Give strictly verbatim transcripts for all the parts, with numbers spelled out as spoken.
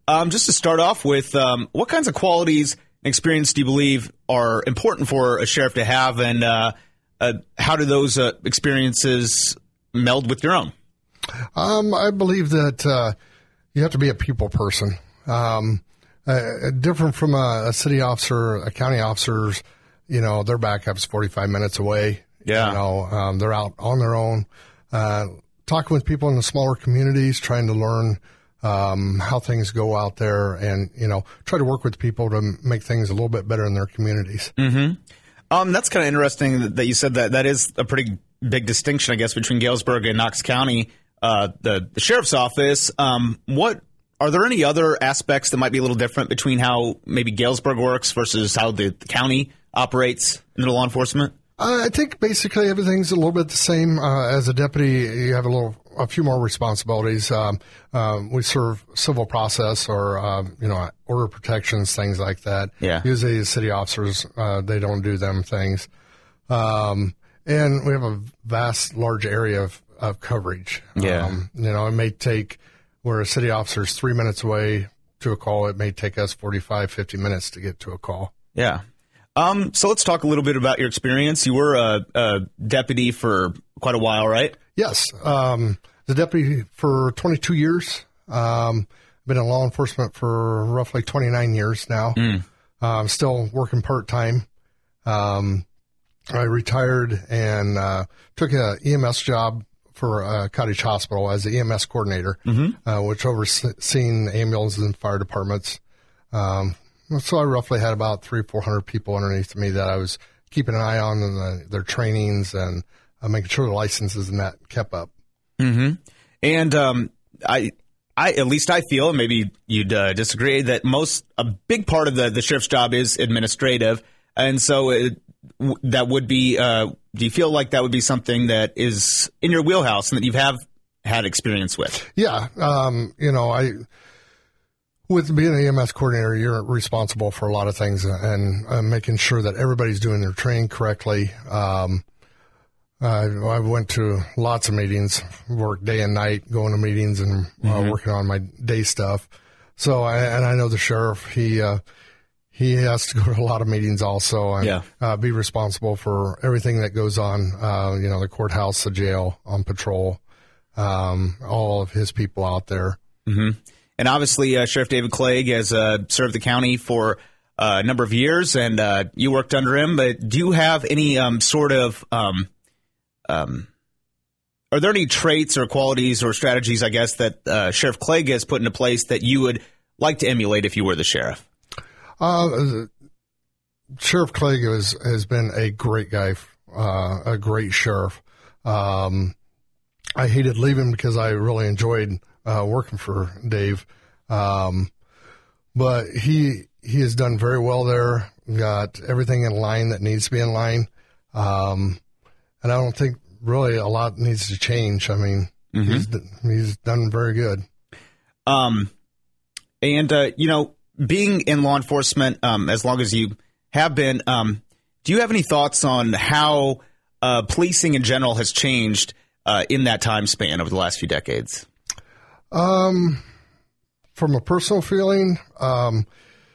Um, just to start off with, um, what kinds of qualities and experience do you believe are important for a sheriff to have, and uh, uh, how do those uh, experiences meld with your own? Um, I believe that uh, you have to be a people person. Um, uh, different from a, a city officer, a county officers, you know, their backup's forty-five minutes away. Yeah. You know, um, they're out on their own, uh, talking with people in the smaller communities, trying to learn um, how things go out there, and, you know, try to work with people to make things a little bit better in their communities. Mm-hmm. Um, that's kind of interesting that, that you said that. That is a pretty big distinction, I guess, between Galesburg and Knox County, uh, the, the sheriff's office. Um, what are there any other aspects that might be a little different between how maybe Galesburg works versus how the, the county operates in the law enforcement? Uh, I think basically everything's a little bit the same. Uh, as a deputy, you have a little, a few more responsibilities. Um, uh, we serve civil process or, um, you know, order protections, things like that. Yeah. Usually the city officers, uh, they don't do them things. Um, and we have a vast, large area of, of coverage. Yeah. Um, you know, it may take, where a city officer is three minutes away to a call, it may take us forty-five, fifty minutes to get to a call. Yeah. Um, so let's talk a little bit about your experience. You were a, a deputy for quite a while, right? Yes. Um, the deputy for twenty-two years. Um, been in law enforcement for roughly twenty-nine years now. Mm. Uh, I'm still working part-time. Um, I retired and uh, took a E M S job for uh, Cottage Hospital as the E M S coordinator, mm-hmm. uh, which overseen ambulances and fire departments. Um, So I roughly had about three, four hundred people underneath me that I was keeping an eye on and the, their trainings and uh, making sure the licenses and that kept up. Mm-hmm. And um, I, I at least I feel, and maybe you'd uh, disagree, that most a big part of the, the sheriff's job is administrative, and so it, w- that would be. Uh, do you feel like that would be something that is in your wheelhouse and that you have had experience with? Yeah, um, you know, I. With being an E M S coordinator, you're responsible for a lot of things and uh, making sure that everybody's doing their training correctly. Um, I, I went to lots of meetings, worked day and night, going to meetings and uh, mm-hmm. working on my day stuff. So, I, and I know the sheriff, he uh, he has to go to a lot of meetings also and yeah. uh, be responsible for everything that goes on, uh, you know, the courthouse, the jail, on patrol, um, all of his people out there. Mm-hmm. And obviously, uh, Sheriff David Clegg has uh, served the county for uh, a number of years, and uh, you worked under him. But do you have any um, sort of um, um, are there any traits or qualities or strategies, I guess, that uh, Sheriff Clegg has put into place that you would like to emulate if you were the sheriff? Uh, Sheriff Clegg has, has been a great guy, uh, a great sheriff. Um, I hated leaving because I really enjoyed Uh, working for Dave. Um, but he, he has done very well there, got everything in line that needs to be in line. Um, and I don't think really a lot needs to change. I mean, mm-hmm. he's, he's done very good. Um, and, uh, you know, being in law enforcement, um, as long as you have been, um, do you have any thoughts on how, uh, policing in general has changed, uh, in that time span over the last few decades? Um, from a personal feeling, um,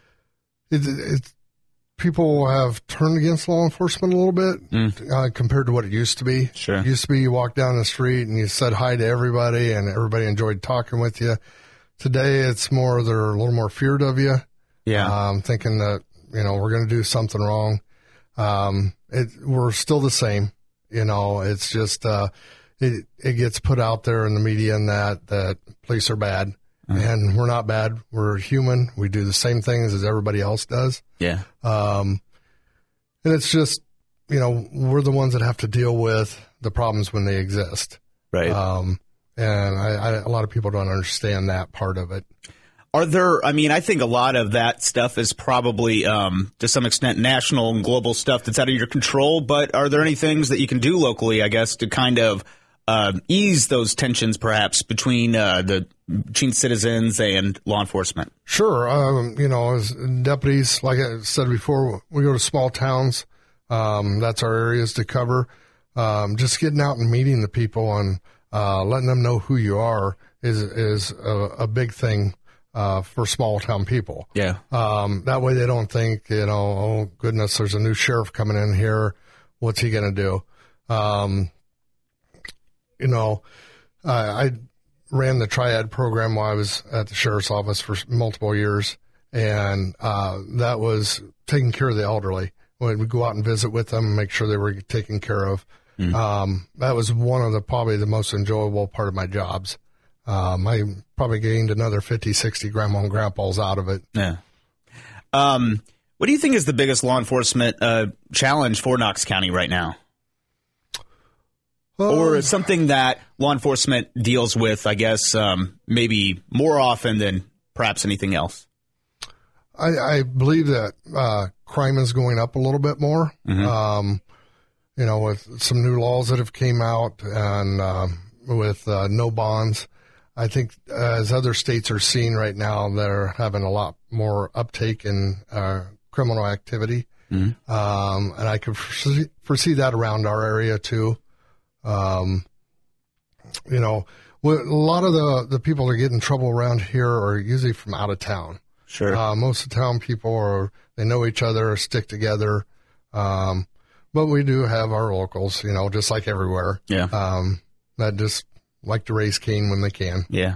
it, it, people have turned against law enforcement a little bit mm. uh, compared to what it used to be. Sure. It used to be you walked down the street and you said hi to everybody and everybody enjoyed talking with you. Today, it's more, they're a little more feared of you. Yeah. Um, thinking that, you know, we're going to do something wrong. Um, it, we're still the same, you know, it's just, uh, It, it gets put out there in the media and that, that police are bad. Mm-hmm. And we're not bad. We're human. We do the same things as everybody else does. Yeah. Um, and it's just, you know, we're the ones that have to deal with the problems when they exist. Right. Um, and I, I, a lot of people don't understand that part of it. Are there, I mean, I think a lot of that stuff is probably, um, to some extent, national and global stuff that's out of your control. But are there any things that you can do locally, I guess, to kind of Uh, ease those tensions, perhaps, between uh, the between citizens and law enforcement? Sure. Um, you know, as deputies, like I said before, we go to small towns. Um, that's our areas to cover. Um, just getting out and meeting the people and uh, letting them know who you are is is a, a big thing uh, for small town people. Yeah. Um, that way they don't think, you know, oh goodness, there's a new sheriff coming in here. What's he going to do? Um, you know, I, I ran the triad program while I was at the sheriff's office for multiple years. And, uh, that was taking care of the elderly. When we go out and visit with them, make sure they were taken care of. Mm. Um, that was one of the, probably the most enjoyable part of my jobs. Um, I probably gained another fifty, sixty grandma and grandpas out of it. Yeah. Um, what do you think is the biggest law enforcement, uh, challenge for Knox County right now? Um, or something that law enforcement deals with, I guess, um, maybe more often than perhaps anything else? I, I believe that uh, crime is going up a little bit more. Mm-hmm. Um, you know, with some new laws that have came out and um, with uh, no bonds, I think as other states are seeing right now, they're having a lot more uptake in uh, criminal activity. Mm-hmm. Um, and I could foresee, foresee that around our area too. Um, you know, a lot of the, the people that get in trouble around here are usually from out of town. Sure. Uh, most of the town people are, they know each other, stick together. Um, but we do have our locals, you know, just like everywhere. Yeah. Um, that just like to raise Cain when they can. Yeah.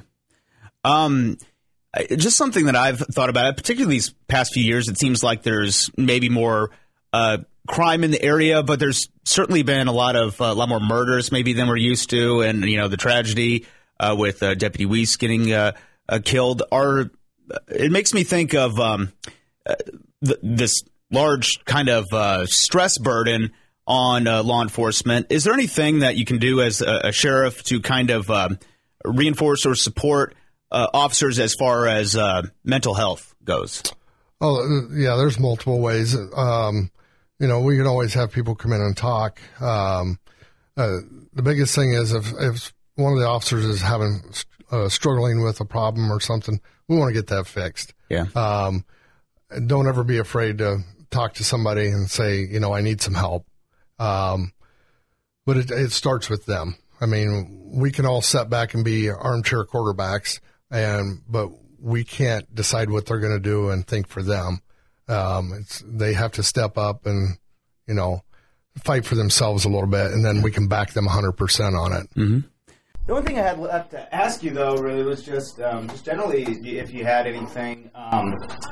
Um, just something that I've thought about, particularly these past few years, it seems like there's maybe more, uh, crime in the area, but there's certainly been a lot of, uh, a lot more murders maybe than we're used to. And, you know, the tragedy, uh, with, uh, Deputy Weiss getting, uh, uh killed are, it makes me think of um, uh, th- this large kind of uh, stress burden on uh, law enforcement. Is there anything that you can do as a, a sheriff to kind of um, reinforce or support uh, officers as far as uh, mental health goes? Oh, yeah, there's multiple ways. Um, you know, we can always have people come in and talk. Um, uh, the biggest thing is if, if one of the officers is having uh, struggling with a problem or something, we want to get that fixed. Yeah. Um, don't ever be afraid to talk to somebody and say, you know, I need some help. Um, but it, it starts with them. I mean, we can all sit back and be armchair quarterbacks, and but we can't decide what they're going to do and think for them. Um, it's, they have to step up and, you know, fight for themselves a little bit, and then we can back them one hundred percent on it. Mm-hmm. The only thing I had left to ask you, though, really was just um, just generally if you had anything um,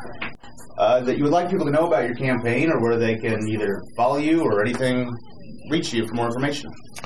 uh, that you would like people to know about your campaign, or where they can either follow you or anything, reach you for more information.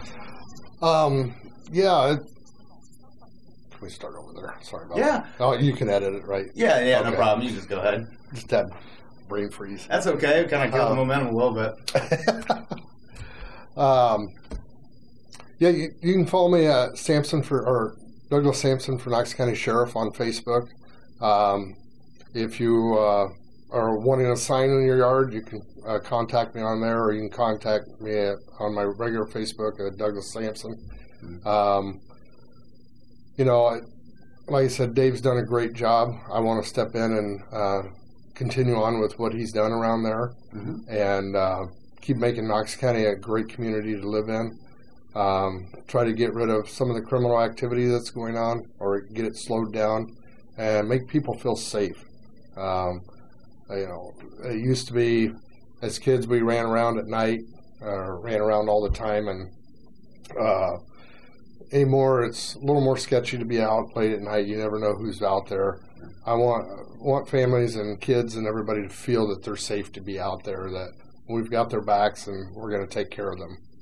Um, yeah. It, can we start over there? Sorry about yeah. that. Oh, you can edit it, right? Yeah, yeah, okay. No problem. You just go ahead. Just that brain freeze. That's okay. It kind of killed um, the momentum a little bit. um. Yeah, you, you can follow me at Sampson for or Douglas Sampson for Knox County Sheriff on Facebook. Um, if you uh, are wanting a sign in your yard, you can uh, contact me on there, or you can contact me at, on my regular Facebook at Douglas Sampson. Mm-hmm. Um, you know, like I said, Dave's done a great job. I want to step in and uh, continue on with what he's done around there, mm-hmm. and uh, keep making Knox County a great community to live in. Um, try to get rid of some of the criminal activity that's going on, or get it slowed down, and make people feel safe. Um, you know, it used to be, as kids, we ran around at night, uh, ran around all the time, and uh, anymore it's a little more sketchy to be out late at night. You never know who's out there. I want want families and kids and everybody to feel that they're safe to be out there, that we've got their backs and we're going to take care of them.